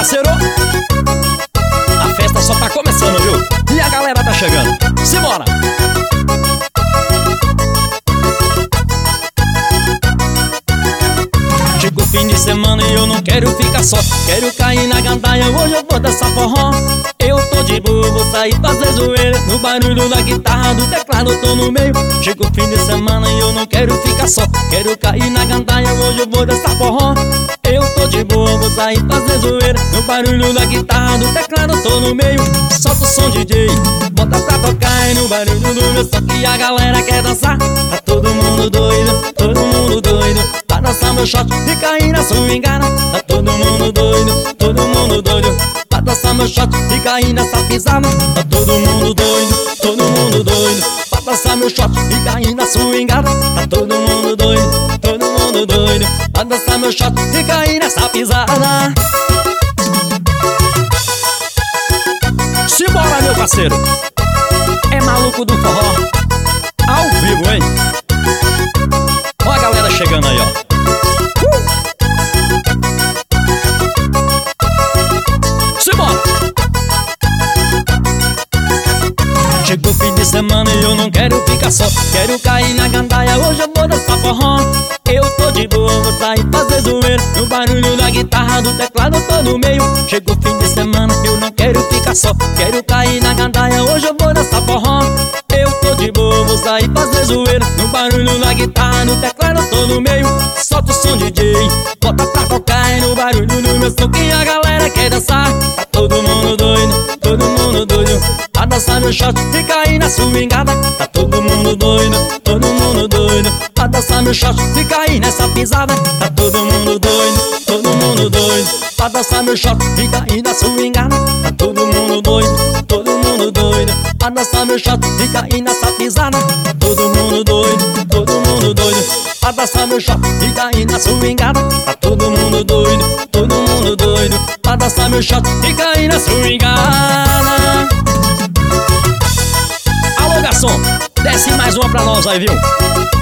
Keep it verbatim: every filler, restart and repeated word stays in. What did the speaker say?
parceiro. A festa só tá começando, viu? E a galera tá chegando. Simbora! Chegou o fim de semana e eu não quero ficar só. Quero cair na gandaia, hoje eu vou dançar forró. Eu tô de boa, vou sair fazer zoeira. No barulho da guitarra, do teclado eu tô no meio. Chegou o fim de semana e eu não quero ficar só. Quero cair na gandaia, hoje eu vou dançar forró. Eu tô de boa, vou sair fazer zoeira. No barulho da guitarra, do teclado eu tô no meio. Solta o som, D J, bota pra tocar. E no barulho do meu som que a galera quer dançar. Tá todo mundo doido, todo mundo doido. Pra dançar meu shot e cair na swingada. Tá todo mundo doido, todo mundo doido. Pra dançar meu shot e cair nessa pisada. Tá todo mundo doido, todo mundo doido. Pra dançar meu shot e cair na swingada. Tá todo mundo doido, todo mundo doido. Pra dançar meu shot e cair nessa pisada. Simbora, meu parceiro. É maluco do forró ao vivo, hein? Ó a galera chegando aí, ó. Chegou o fim de semana e eu não quero ficar só. Quero cair na gandaia, hoje eu vou dançar forró. Eu tô de boa, vou sair fazer zoeira. No barulho da guitarra, do teclado eu tô no meio. Chegou o fim de semana, eu não quero ficar só. Quero cair na gandaia, hoje eu vou dançar forró. Eu tô de boa, vou sair fazer zoeira. No barulho da guitarra, no teclado eu tô no meio. Solta o som, D J, bota pra tocar. E no barulho do meu som que a galera quer dançar. Tá todo mundo doido, todo mundo doido. Pra dançar meu shot e cair na swingada. Tá todo mundo doido, todo mundo doido. Pra dançar meu shot e cair nessa pisada. Tá todo mundo doido, todo mundo doido. Pra dançar meu shot e cair na swingada. Tá todo mundo doido, todo mundo doido. Pra dançar meu shot e cair nessa pisada. Tá todo mundo doido, todo mundo doido. Pra dançar meu shot e cair na swingada. Tá todo mundo doido, todo mundo doido. Pra dançar meu shot e cair na swingada. Alô, garçom, desce mais uma pra nós aí, viu?